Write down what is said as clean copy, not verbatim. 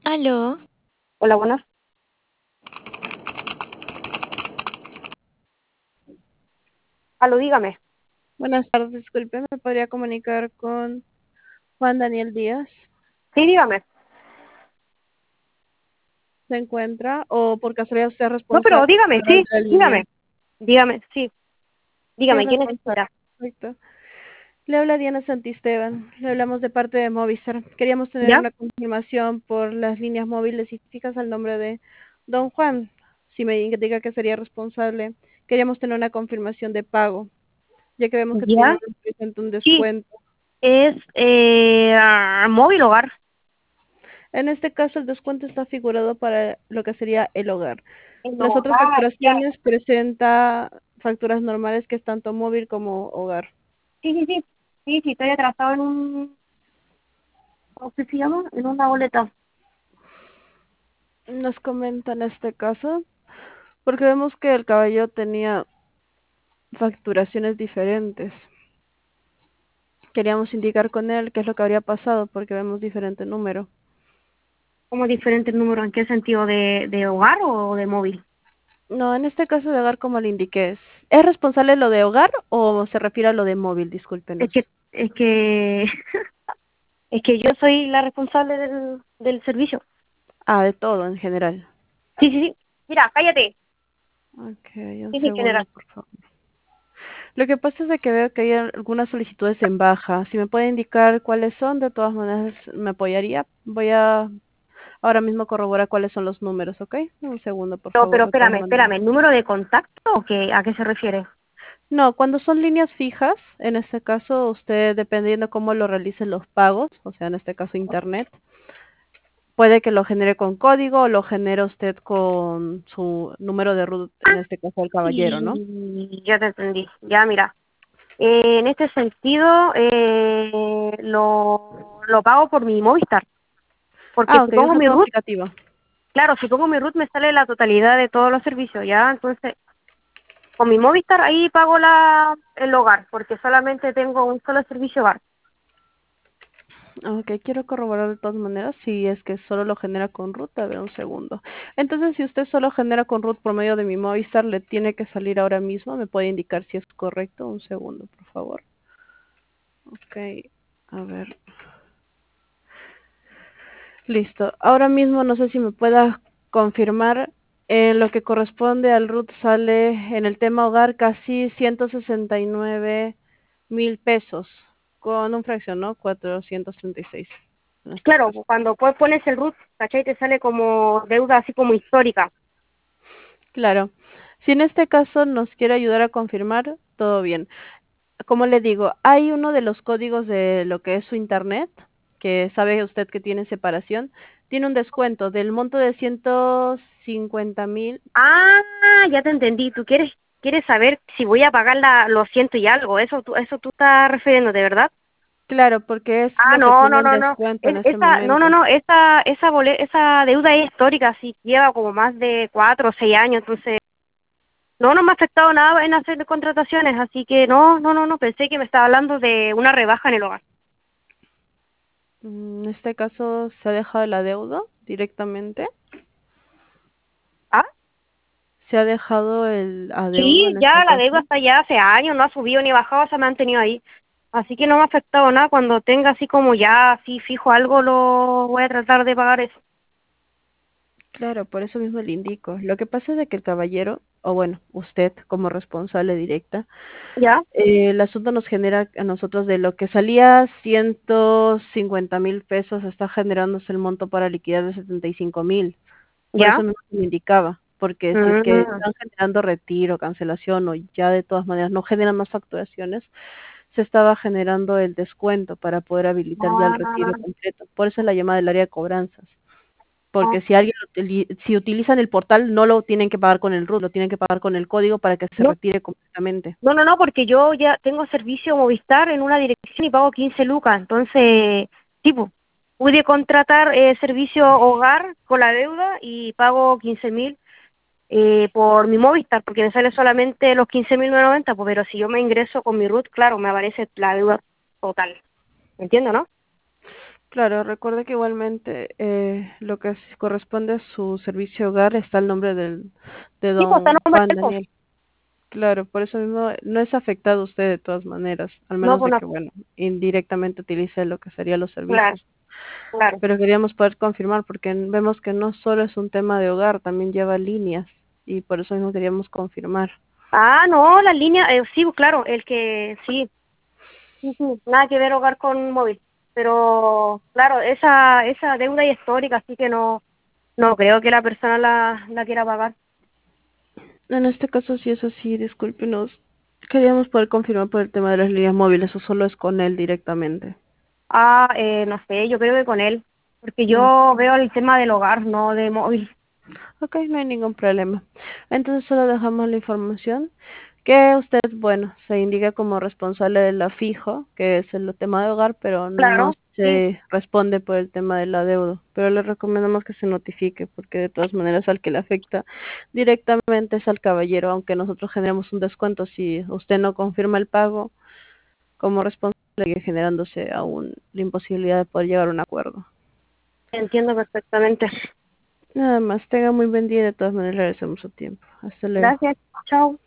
Aló, Hola, buenas. Aló, dígame. Buenas tardes, disculpe, ¿me podría comunicar con Juan Daniel Díaz? Sí, dígame. ¿Se encuentra o por casualidad usted es No, responsable pero dígame, de sí, la línea? dígame. Dígame, sí. Sí, es Dígame, ¿qué responsable, necesita? perfecto. Le habla Diana Santisteban, le hablamos de parte de Movistar. Queríamos tener ¿Ya? una confirmación por las líneas móviles y fijas al nombre de Don Juan. Si me indica que sería responsable, queríamos tener una confirmación de pago, ya que vemos que ¿Ya? tiene un Sí, descuento. es móvil hogar. En este caso, el descuento está figurado para lo que sería el hogar. El Las otras hogar, ya. facturaciones presenta facturas normales que es tanto móvil como hogar. Sí, sí, sí. Sí, sí, estoy atrasado en un, ¿cómo se llama? En una boleta. Nos comentan este caso, porque vemos que el caballero tenía facturaciones diferentes. Queríamos indicar con él qué es lo que habría pasado, porque vemos diferente número. ¿Cómo diferentes números? ¿En qué sentido? ¿De hogar o de móvil? No, en este caso de hogar, como le indiqué, ¿es responsable lo de hogar o se refiere a lo de móvil? Es Discúlpenos. que, es que, es que yo soy la responsable del servicio. Ah, de todo en general. Sí, sí, sí. Mira, cállate. Ok, un Sí, sí, segundo, general. por favor. Lo que pasa es de que veo que hay algunas solicitudes en baja. Si me puede indicar cuáles son, de todas maneras me apoyaría. Voy a ahora mismo corroborar cuáles son los números, ¿ok? Un segundo, por favor, Pero de todas espérame, maneras. espérame. ¿El número de contacto o qué, a qué se refiere? No, cuando son líneas fijas, en este caso usted, dependiendo cómo lo realicen los pagos, o sea, en este caso internet, puede que lo genere con código o lo genere usted con su número de root, en este caso el caballero, ¿no? Y ya te entendí. Ya, mira. En este sentido, lo pago por mi Movistar. Porque Ah, si ok, pongo usa mi todo root, aplicativo. claro, si pongo mi root me sale la totalidad de todos los servicios, ¿ya? Entonces, con mi Movistar ahí pago el hogar, porque solamente tengo un solo servicio hogar. Ok, quiero corroborar de todas maneras si es que solo lo genera con root. A ver, un segundo. Entonces, si usted solo genera con root por medio de mi Movistar, le tiene que salir ahora mismo. ¿Me puede indicar si es correcto? Un segundo, por favor. Ok, a ver. Listo. Ahora mismo no sé si me pueda confirmar. En lo que corresponde al root sale en el tema hogar casi 169,000 pesos. Con un fracción, ¿no? 436 en este Claro, caso. cuando pues pones el root, ¿cachai? Te sale como deuda así como histórica. Claro. Si en este caso nos quiere ayudar a confirmar, todo bien. Como le digo, hay uno de los códigos de lo que es su internet, que sabe usted que tiene separación, tiene un descuento del monto de 150,000. Ah, ya te entendí. ¿Tú quieres saber si voy a pagar los ciento y algo? Eso tú estás refiriéndote, ¿verdad? Claro, porque es Ah, lo que no, tiene no, en no, no. descuento en este Esa, no, no, momento. no. Esa deuda es histórica, sí, lleva como más de 4 o 6 años, entonces no me ha afectado nada en hacer contrataciones, así que no, no, no, no. Pensé que me estaba hablando de una rebaja en el hogar. En este caso se ha dejado la deuda directamente. Ah, Se ha dejado el adeudo sí, en este ya la deuda caso. está ya hace años, no ha subido ni bajado, se ha mantenido ahí. Así que no me ha afectado nada. Cuando tenga así como ya así fijo algo, lo voy a tratar de pagar eso. Claro, por eso mismo le indico. Lo que pasa es de que el caballero, o bueno, usted como responsable directa, ¿Ya? el asunto nos genera a nosotros de lo que salía 150,000 pesos, está generándose el monto para liquidar de 75,000. Por ¿Ya? eso mismo me indicaba, porque si es que Mm. están generando retiro, cancelación o ya de todas maneras no generan más facturaciones, se estaba generando el descuento para poder habilitar ya el retiro Ah, completo. Por eso la llamada del área de cobranzas. ah, Porque si alguien si utilizan el portal, no lo tienen que pagar con el RUT, lo tienen que pagar con el código para que se no, retire completamente. no, no, no, porque yo ya tengo servicio Movistar en una dirección y pago 15 lucas. Entonces, tipo, pude contratar servicio hogar con la deuda y pago 15.000 por mi Movistar, porque me sale solamente los 15.990, pues, pero si yo me ingreso con mi RUT, claro, me aparece la deuda total. ¿Me entiendo, no? Claro, recuerde que igualmente lo que corresponde a su servicio hogar está el nombre de Sí, pues está don nombre Juan de él, pues. Daniel. Claro, por eso mismo no es afectado usted de todas maneras, al No, menos pues de no, que, bueno, indirectamente utilice lo que serían los claro, servicios. claro. Pero queríamos poder confirmar porque vemos que no solo es un tema de hogar, también lleva líneas y por eso mismo queríamos confirmar. Ah, no, la línea, sí, pues, claro, el que, sí, sí, sí, nada que ver hogar con móvil. Pero, claro, esa deuda es histórica, así que no creo que la persona la quiera pagar. En este caso sí es así, discúlpenos. Queríamos poder confirmar por el tema de las líneas móviles o solo es con él directamente. Ah, no sé, yo creo que con él, porque Mm. yo veo el tema del hogar, no de móvil. Ok, no hay ningún problema. Entonces solo dejamos la información que usted, bueno, se indica como responsable de la fijo, que es el tema de hogar, pero no Claro, sí, se responde por el tema de la deuda. Pero le recomendamos que se notifique, porque de todas maneras al que le afecta directamente es al caballero, aunque nosotros generemos un descuento si usted no confirma el pago, como responsable sigue generándose aún la imposibilidad de poder llegar a un acuerdo. entiendo perfectamente. Nada más, tenga muy buen día y de todas maneras le agradecemos su tiempo. Hasta luego. Gracias, chao.